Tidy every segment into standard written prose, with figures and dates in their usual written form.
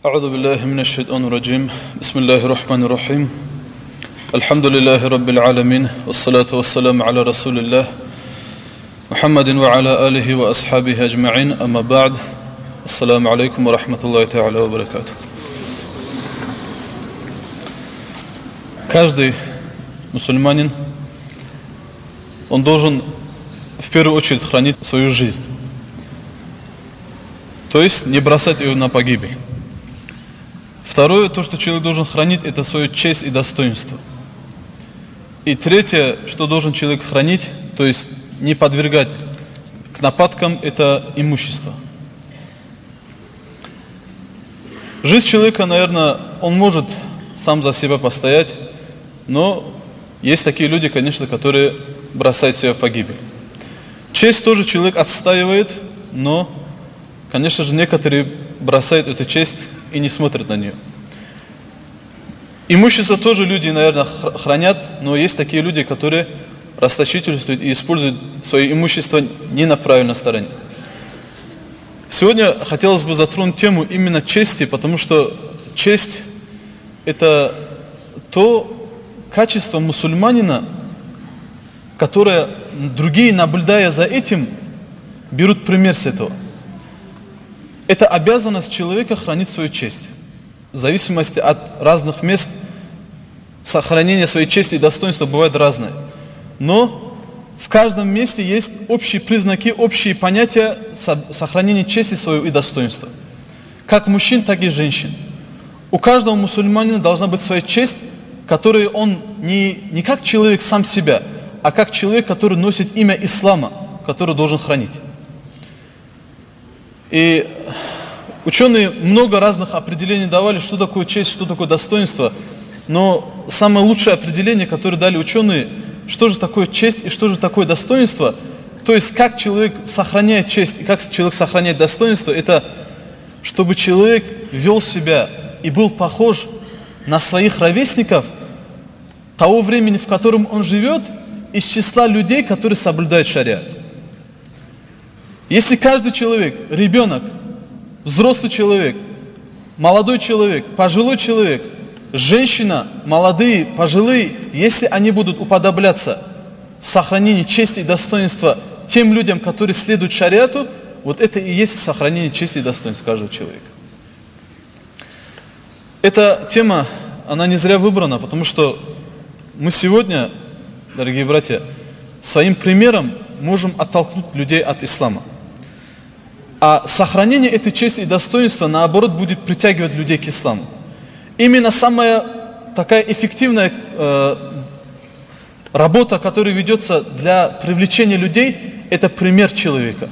أعوذ بالله من الشيطان الرجيم بسم الله الرحمن الرحيم الحمد لله رب العالمين والصلاة والسلام على رسول الله محمد وعلى آله وأصحابه أجمعين أما بعد السلام عليكم ورحمة الله تعالى وبركاته. Каждый мусульманин, он должен в первую очередь хранить свою жизнь, то есть не бросать ее на погибель. Второе, то, что человек должен хранить, это свою честь и достоинство. И третье, что должен человек хранить, то есть не подвергать к нападкам, это имущество. Жизнь человека, наверное, он может сам за себя постоять, но есть такие люди, конечно, которые бросают себя в погибель. Честь тоже человек отстаивает, но, конечно же, некоторые бросают эту честь и не смотрят на нее. Имущество тоже люди, наверное, хранят, но есть такие люди, которые расточительствуют и используют свое имущество не на правильной стороне. Сегодня хотелось бы затронуть тему именно чести, потому что честь – это то качество мусульманина, которое другие, наблюдая за этим, берут пример с этого. Это обязанность человека хранить свою честь. В зависимости от разных мест сохранение своей чести и достоинства бывает разное. Но в каждом месте есть общие признаки, общие понятия сохранения чести своего и достоинства. Как мужчин, так и женщин. У каждого мусульманина должна быть своя честь, которую он не как человек сам себя, а как человек, который носит имя ислама, который должен хранить. И ученые много разных определений давали, что такое честь, что такое достоинство. Но самое лучшее определение, которое дали ученые, что же такое честь и что же такое достоинство, то есть как человек сохраняет честь и как человек сохраняет достоинство, это чтобы человек вел себя и был похож на своих ровесников того времени, в котором он живет, из числа людей, которые соблюдают шариат. Если каждый человек, ребенок, взрослый человек, молодой человек, пожилой человек, женщина, молодые, пожилые, если они будут уподобляться в сохранении чести и достоинства тем людям, которые следуют шариату, вот это и есть сохранение чести и достоинства каждого человека. Эта тема, она не зря выбрана, потому что мы сегодня, дорогие братья, своим примером можем оттолкнуть людей от ислама. А сохранение этой чести и достоинства, наоборот, будет притягивать людей к исламу. Именно самая такая эффективная работа, которая ведется для привлечения людей, это пример человека.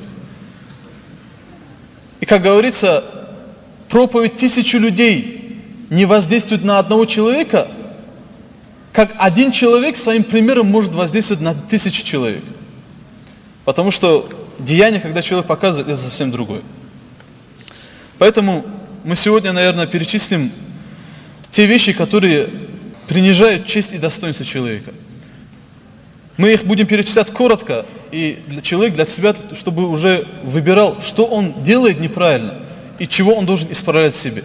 И, как говорится, проповедь 1000 людей не воздействует на одного человека, как один человек своим примером может воздействовать на 1000 человек. Потому что деяние, когда человек показывает, это совсем другое. Поэтому мы сегодня, наверное, перечислим те вещи, которые принижают честь и достоинство человека. Мы их будем перечислять коротко, и человек для себя, чтобы уже выбирал, что он делает неправильно и чего он должен исправлять в себе.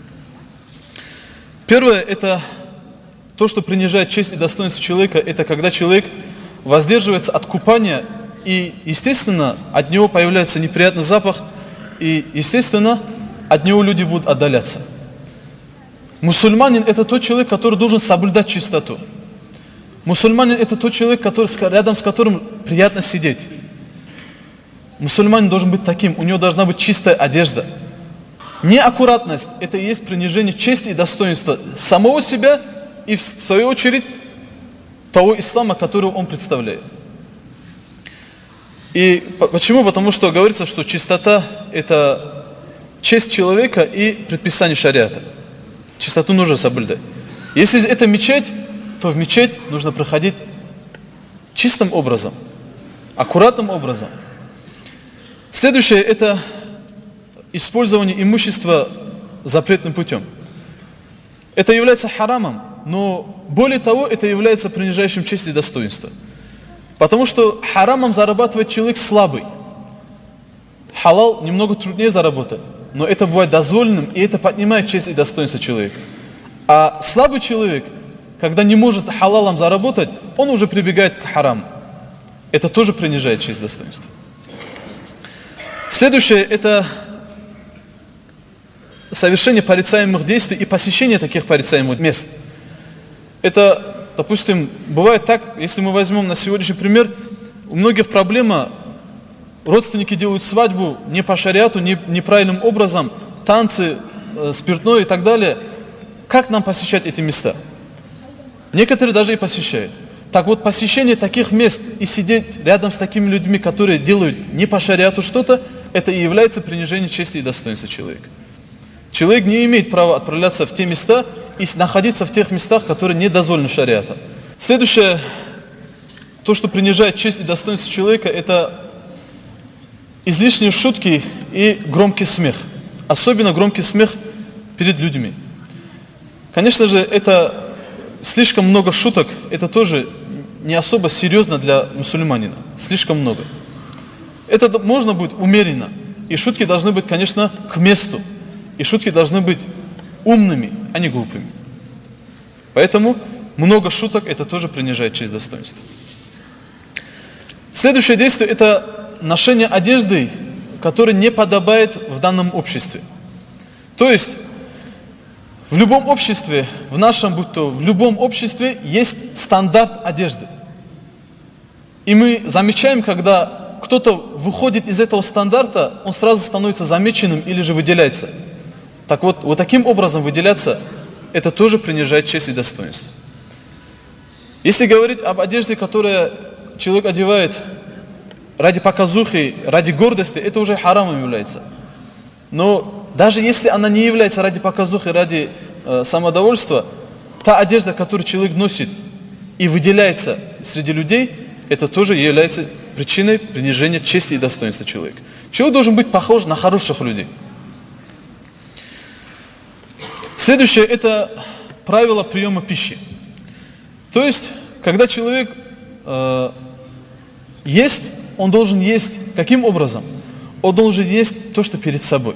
Первое, это то, что принижает честь и достоинство человека, это когда человек воздерживается от купания, и, естественно, от него появляется неприятный запах, и, естественно, от него люди будут отдаляться. Мусульманин – это тот человек, который должен соблюдать чистоту. Мусульманин – это тот человек, рядом с которым приятно сидеть. Мусульманин должен быть таким, у него должна быть чистая одежда. Неаккуратность – это и есть принижение чести и достоинства самого себя и, в свою очередь, того ислама, которого он представляет. И почему? Потому что говорится, что чистота – это честь человека и предписание шариата. Чистоту нужно соблюдать. Если это мечеть, то в мечеть нужно проходить чистым образом, аккуратным образом. Следующее – это использование имущества запретным путем. Это является харамом, но более того, это является принижающим честь и достоинство. Потому что харамом зарабатывает человек слабый. Халал немного труднее заработать. но это бывает дозволенным, и это поднимает честь и достоинство человека. А слабый человек, когда не может халалом заработать, он уже прибегает к хараму. Это тоже принижает честь и достоинство. Следующее – это совершение порицаемых действий и посещение таких порицаемых мест. Это, допустим, бывает так, если мы возьмем на сегодняшний пример, у многих проблема, родственники делают свадьбу не по шариату, неправильным образом, танцы, спиртное и так далее. Как нам посещать эти места? Некоторые даже и посещают. Так вот, посещение таких мест и сидеть рядом с такими людьми, которые делают не по шариату что-то, это и является принижением чести и достоинства человека. Человек не имеет права отправляться в те места и находиться в тех местах, которые не дозволены шариатом. Следующее, то, что принижает честь и достоинство человека, это излишние шутки и громкий смех. Особенно громкий смех перед людьми. Конечно же, это слишком много шуток, это тоже не особо серьезно для мусульманина. Слишком много. Это можно будет умеренно. И шутки должны быть, конечно, к месту. И шутки должны быть умными, а не глупыми. Поэтому много шуток, это тоже принижает честь и достоинство. Следующее действие – это ношение одежды, которая не подобает в данном обществе. То есть, в любом обществе, в нашем, будь то в любом обществе, есть стандарт одежды. И мы замечаем, когда кто-то выходит из этого стандарта, он сразу становится замеченным или же выделяется. Так вот таким образом выделяться, это тоже принижает честь и достоинство. Если говорить об одежде, которую человек одевает ради показухи, ради гордости, это уже харамом является. Но даже если она не является ради показухи, ради самодовольства, та одежда, которую человек носит и выделяется среди людей, это тоже является причиной принижения чести и достоинства человека. Человек должен быть похож на хороших людей. Следующее – это правило приема пищи. То есть, когда человек ест, он должен есть каким образом? Он должен есть то, что перед собой.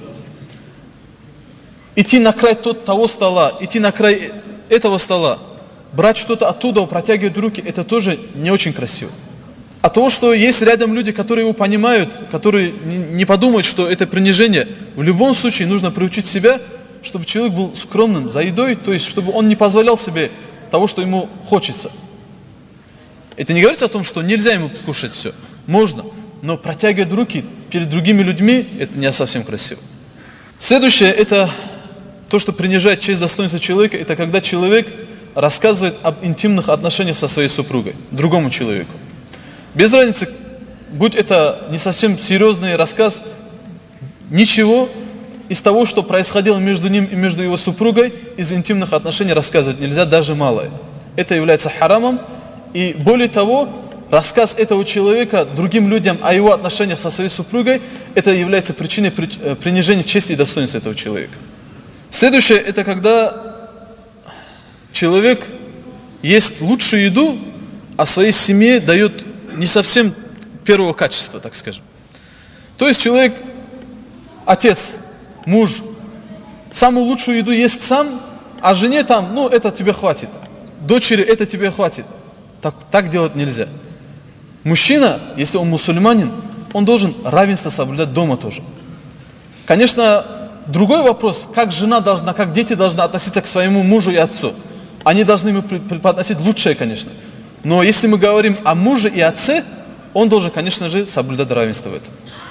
Идти на край того стола, идти на край этого стола, брать что-то оттуда, протягивать руки, это тоже не очень красиво. А то, что есть рядом люди, которые его понимают, которые не подумают, что это принижение, в любом случае нужно приучить себя, чтобы человек был скромным за едой, то есть, чтобы он не позволял себе того, что ему хочется. Это не говорится о том, что нельзя ему кушать все. Можно, но протягивать руки перед другими людьми, это не совсем красиво. Следующее, это то, что принижает честь и достоинство человека, это когда человек рассказывает об интимных отношениях со своей супругой, другому человеку. Без разницы, будь это не совсем серьезный рассказ, ничего из того, что происходило между ним и между его супругой, из интимных отношений рассказывать нельзя, даже малое. Это является харамом, и более того, рассказ этого человека другим людям о его отношениях со своей супругой, это является причиной принижения чести и достоинства этого человека. Следующее, это когда человек ест лучшую еду, а своей семье дает не совсем первого качества, так скажем. То есть человек, отец, муж, самую лучшую еду ест сам, а жене там, ну это тебе хватит. Дочери, это тебе хватит. Так делать нельзя. Мужчина, если он мусульманин, он должен равенство соблюдать дома тоже. Конечно, другой вопрос, как жена должна, как дети должны относиться к своему мужу и отцу. Они должны ему преподносить лучшее, конечно. Но если мы говорим о муже и отце, он должен, конечно же, соблюдать равенство в этом.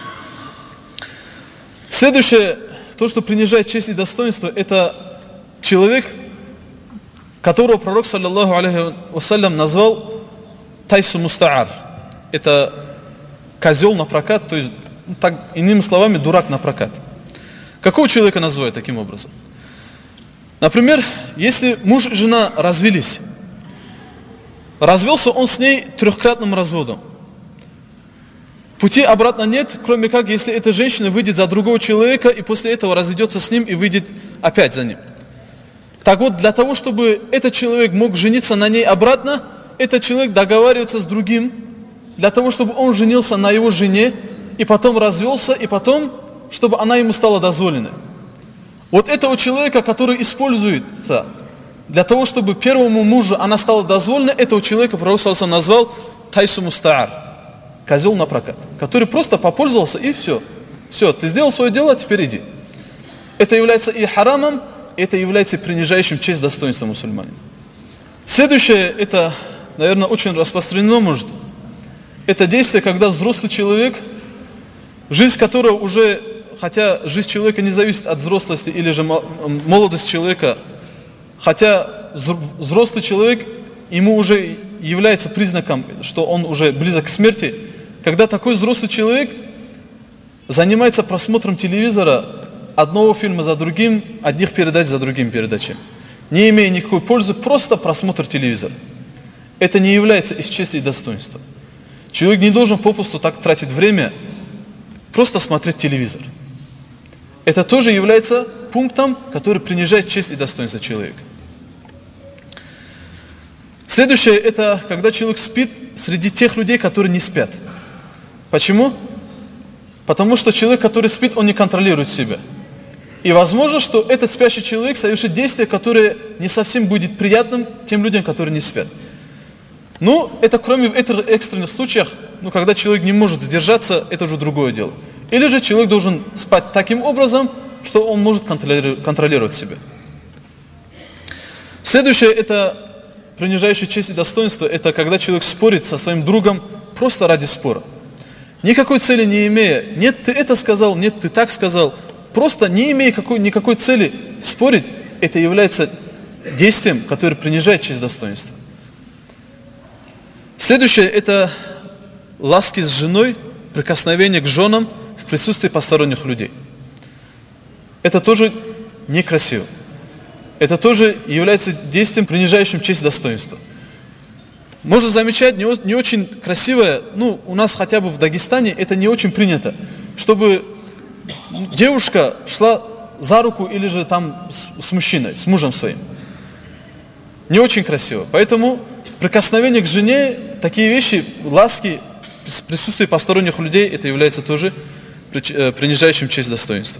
Следующее, то, что принижает честь и достоинство, это человек, которого пророк, саллаллаху алейхи вассалям, назвал тайсу мустаар. Это козел на прокат, то есть, так, иными словами, дурак на прокат. Какого человека называют таким образом? Например, если муж и жена развелись, развелся он с ней трехкратным разводом. Пути обратно нет, кроме как, если эта женщина выйдет за другого человека и после этого разведется с ним и выйдет опять за ним. Так вот, для того, чтобы этот человек мог жениться на ней обратно, этот человек договаривается с другим, для того, чтобы он женился на его жене, и потом развелся, и потом чтобы она ему стала дозволенной. Вот этого человека, который используется для того, чтобы первому мужу она стала дозволенной, этого человека пророк саллаллаху алейхи ва саллям назвал тайсу мустаар, козел на прокат, который просто попользовался и все. Все, ты сделал свое дело, теперь иди. Это является и харамом, это является принижающим честь достоинства мусульманина. Следующее, это, наверное, очень распространено, может, это действие, когда взрослый человек, жизнь которого уже, хотя жизнь человека не зависит от взрослости или же молодость человека, хотя взрослый человек, ему уже является признаком, что он уже близок к смерти, когда такой взрослый человек занимается просмотром телевизора, одного фильма за другим, одних передач за другим передачами, не имея никакой пользы, просто просмотр телевизора. Это не является из чести и достоинства. Человек не должен попусту так тратить время, просто смотреть телевизор. Это тоже является пунктом, который принижает честь и достоинство человека. Следующее, это когда человек спит среди тех людей, которые не спят. Почему? Потому что человек, который спит, он не контролирует себя. И возможно, что этот спящий человек совершит действие, которое не совсем будет приятным тем людям, которые не спят. Ну, это кроме этих экстренных случаев, когда человек не может сдержаться, это уже другое дело. Или же человек должен спать таким образом, что он может контролировать себя. Следующее, это принижающее честь и достоинство, это когда человек спорит со своим другом просто ради спора. Никакой цели не имея, нет, ты это сказал, нет, ты так сказал, просто не имея никакой цели спорить, это является действием, которое принижает честь и достоинство. Следующее, это ласки с женой, прикосновение к женам в присутствии посторонних людей. Это тоже некрасиво. Это тоже является действием, принижающим честь и достоинство. Можно замечать, не очень красивое, у нас хотя бы в Дагестане это не очень принято, чтобы девушка шла за руку или же там с мужчиной, с мужем своим. Не очень красиво. Поэтому прикосновение к жене, такие вещи, ласки, в присутствии посторонних людей, это является тоже принижающим честь и достоинство.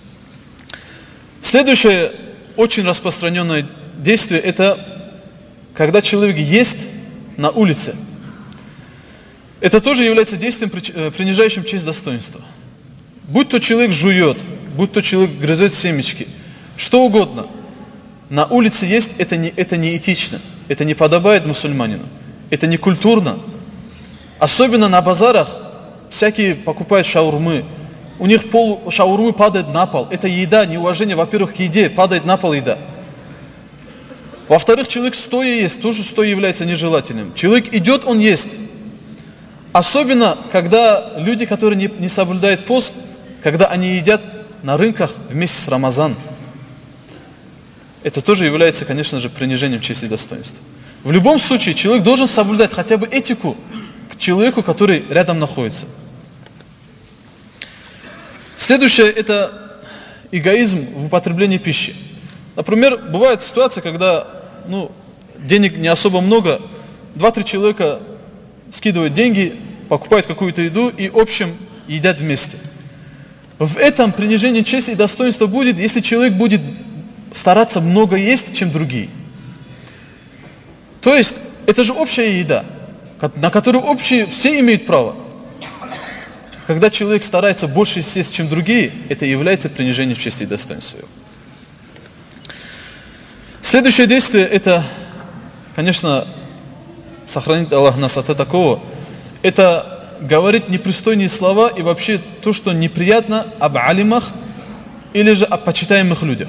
Следующее очень распространенное действие, это когда человек ест на улице. Это тоже является действием, принижающим честь и достоинство. Будь то человек жует, будь то человек грызет семечки, что угодно. На улице есть, это не этично, это не подобает мусульманину, это не культурно. Особенно на базарах всякие покупают шаурмы, у них пол шаурмы падает на пол. Это еда, неуважение, во-первых, к еде, падает на пол еда. Во-вторых, человек стоя ест, тоже что является нежелательным. Человек идет, он ест. Особенно, когда люди, которые не соблюдают пост, когда они едят на рынках вместе с Рамазаном. Это тоже является, конечно же, принижением чести и достоинства. В любом случае, человек должен соблюдать хотя бы этику к человеку, который рядом находится. Следующее, это эгоизм в употреблении пищи. Например, бывает ситуация, когда денег не особо много, 2-3 человека скидывают деньги, покупают какую-то еду и общем едят вместе. В этом принижение чести и достоинства будет, если человек будет стараться много есть, чем другие. То есть, это же общая еда, на которую общие все имеют право. Когда человек старается больше съесть, чем другие, это является принижением чести и достоинства. Следующее действие, это, конечно, сохранит Аллах нас от такого, это говорить непристойные слова и вообще то, что неприятно об алимах или же о почитаемых людях.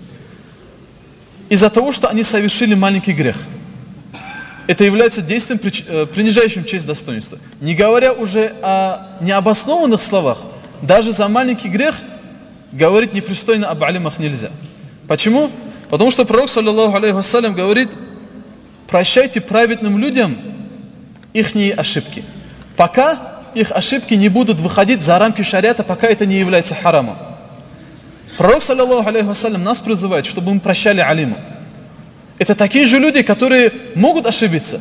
Из-за того, что они совершили маленький грех. Это является действием, принижающим честь и достоинства. Не говоря уже о необоснованных словах, даже за маленький грех говорить непристойно об алимах нельзя. Почему? Потому что пророк, саллаллаху алейхи вассалям, говорит: прощайте праведным людям ихние ошибки, пока их ошибки не будут выходить за рамки шариата, пока это не является харамом. Пророк, саллаллаху алейхи вассалям, нас призывает, чтобы мы прощали алиму. Это такие же люди, которые могут ошибиться.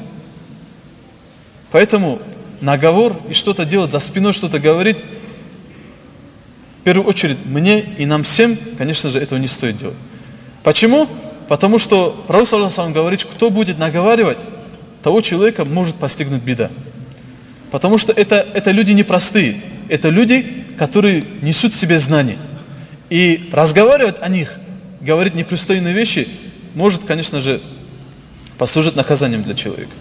Поэтому наговор и что-то делать за спиной, что-то говорить, в первую очередь мне и нам всем, конечно же, этого не стоит делать. Почему? Потому что Пророк саллаллаху алейхи ва саллям говорит, кто будет наговаривать, того человека может постигнуть беда. Потому что это люди непростые, это люди, которые несут в себе знания. И разговаривать о них, говорить непристойные вещи, может, конечно же, послужить наказанием для человека.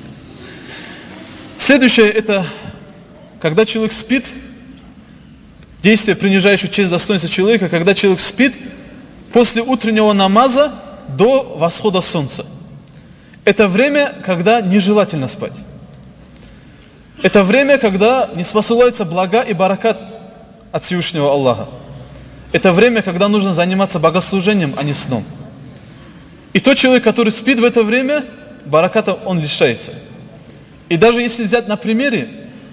Следующее, это когда человек спит, действие, принижающее честь достоинства человека, когда человек спит после утреннего намаза до восхода солнца. Это время, когда нежелательно спать. Это время, когда не спосылается блага и баракат от Всевышнего Аллаха. Это время, когда нужно заниматься богослужением, а не сном. И тот человек, который спит в это время, бараката он лишается. И даже если взять на примере,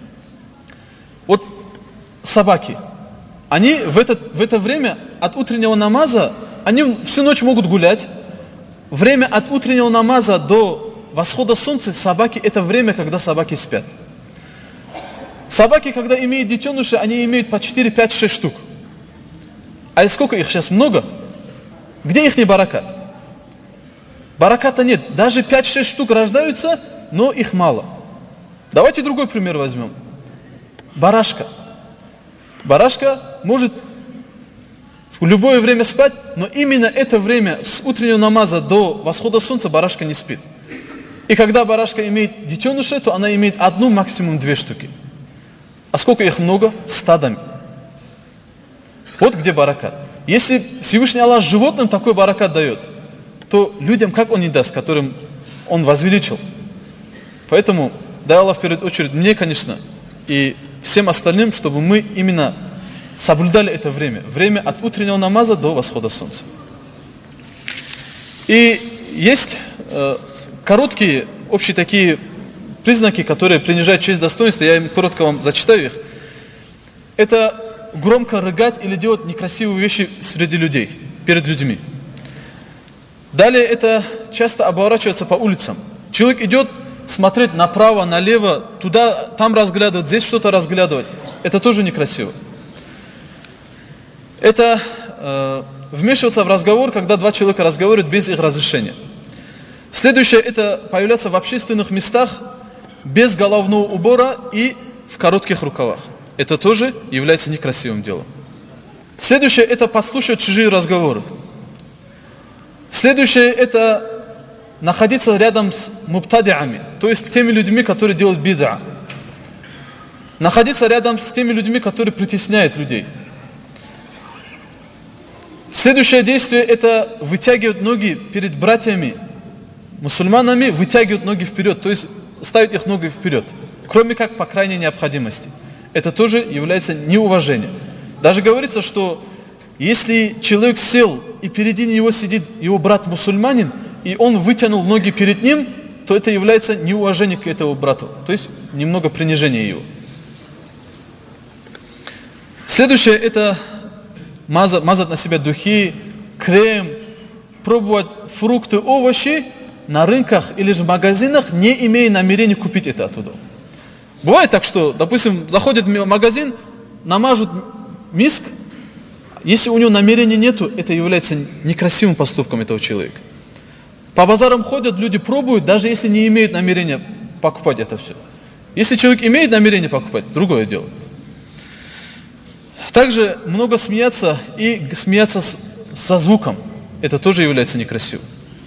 вот собаки, они в это время от утреннего намаза, они всю ночь могут гулять. Время от утреннего намаза до восхода солнца собаки, это время, когда собаки спят. Собаки, когда имеют детеныши, они имеют по 4, 5, 6 штук. А сколько их сейчас? Много? Где их не баракат? Бараката нет. Даже 5-6 штук рождаются, но их мало. Давайте другой пример возьмем. Барашка. Барашка может в любое время спать, но именно это время с утреннего намаза до восхода солнца барашка не спит. И когда барашка имеет детенышей, то она имеет 1, максимум 2 штуки. А сколько их много? Стадами. Вот где баракат. Если Всевышний Аллах животным такой баракат дает, то людям как он не даст, которым он возвеличил? Поэтому дай Аллах в первую очередь мне, конечно, и всем остальным, чтобы мы именно соблюдали это время. Время от утреннего намаза до восхода солнца. И есть короткие, общие такие признаки, которые принижают честь достоинства. Я коротко вам зачитаю их. Это громко рыгать или делать некрасивые вещи среди людей, перед людьми. Далее это часто оборачиваться по улицам. Человек идет смотреть направо, налево, туда, там разглядывать, здесь что-то разглядывать. Это тоже некрасиво. Это вмешиваться в разговор, когда 2 человека разговаривают без их разрешения. Следующее, это появляться в общественных местах без головного убора и в коротких рукавах. Это тоже является некрасивым делом. Следующее, это подслушивать чужие разговоры. Следующее, это находиться рядом с мубтадиами, то есть теми людьми, которые делают бид'a. Находиться рядом с теми людьми, которые притесняют людей. Следующее действие, это вытягивать ноги перед братьями, мусульманами, вытягивать ноги вперед, то есть ставить их ноги вперед, кроме как по крайней необходимости. Это тоже является неуважением. Даже говорится, что если человек сел и впереди него сидит его брат мусульманин, и он вытянул ноги перед ним, то это является неуважением к этому брату, то есть немного принижение его. Следующее, это мазать на себя духи, крем, пробовать фрукты, овощи на рынках или же в магазинах, не имея намерения купить это оттуда. Бывает так, что, допустим, заходит в магазин, намажут миск, если у него намерения нету, это является некрасивым поступком этого человека. По базарам ходят, люди пробуют, даже если не имеют намерения покупать это все. Если человек имеет намерение покупать, другое дело. Также много смеяться и смеяться со звуком. Это тоже является некрасивым.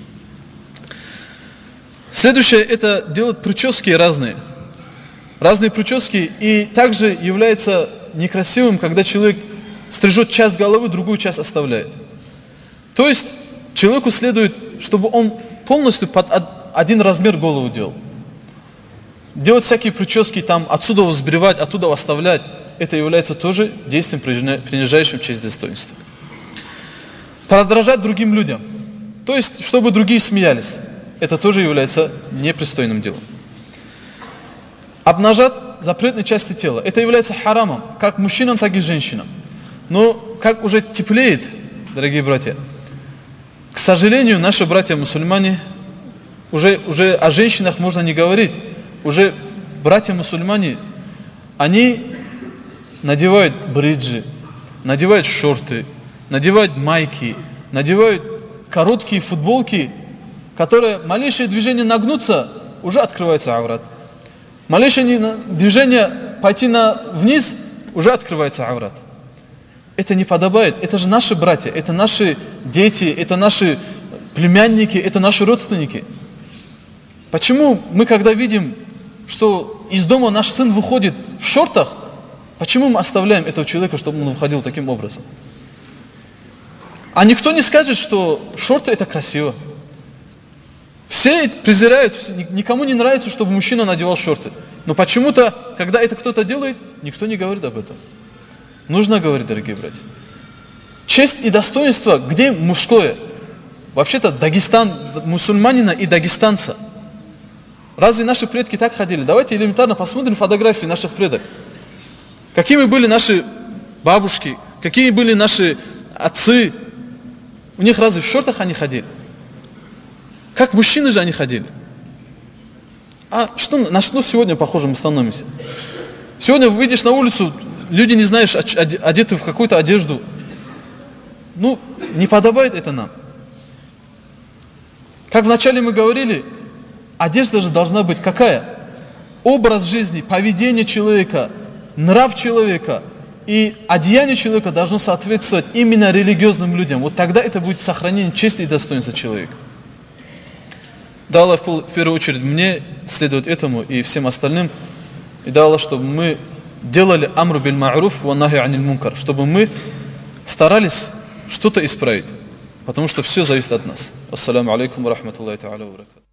Следующее, это делать прически разные. Разные прически, и также является некрасивым, когда человек стрижет часть головы, другую часть оставляет. То есть человеку следует, чтобы он полностью под один размер голову делал. Делать всякие прически, там отсюда сбривать, оттуда оставлять, это является тоже действием, принижающим честь достоинства. Подражать другим людям, то есть чтобы другие смеялись, это тоже является непристойным делом. Обнажать запретные части тела, это является харамом, как мужчинам, так и женщинам. Но как уже теплеет, дорогие братья, к сожалению, наши братья-мусульмане, уже о женщинах можно не говорить, уже братья-мусульмане, они надевают бриджи, надевают шорты, надевают майки, надевают короткие футболки, которые малейшее движение нагнуться, уже открывается аврат. Малейшее движение пойти вниз, уже открывается аврат. Это не подобает. Это же наши братья, это наши дети, это наши племянники, это наши родственники. Почему мы, когда видим, что из дома наш сын выходит в шортах, почему мы оставляем этого человека, чтобы он выходил таким образом? А никто не скажет, что шорты это красиво. Все презирают, никому не нравится, чтобы мужчина надевал шорты. Но почему-то, когда это кто-то делает, никто не говорит об этом. Нужно говорить, дорогие братья. Честь и достоинство, где мужское? Вообще-то Дагестан, мусульманина и дагестанца. Разве наши предки так ходили? Давайте элементарно посмотрим фотографии наших предок. Какими были наши бабушки, какие были наши отцы. У них разве в шортах они ходили? Как мужчины же они ходили? А на что сегодня похоже мы становимся? Сегодня выйдешь на улицу, люди, не знаешь, одеты в какую-то одежду. Не подобает это нам. Как вначале мы говорили, одежда же должна быть какая? Образ жизни, поведение человека, нрав человека и одеяние человека должно соответствовать именно религиозным людям. Вот тогда это будет сохранение чести и достоинства человека. Да, Аллах, в первую очередь мне следует этому и всем остальным. И да, Аллах, чтобы мы делали амру биль ма'руф ва нахи аниль мункар, чтобы мы старались что-то исправить. Потому что все зависит от нас. Ассаламу алейкум ва рахматуллахи та'аля ва баракатух.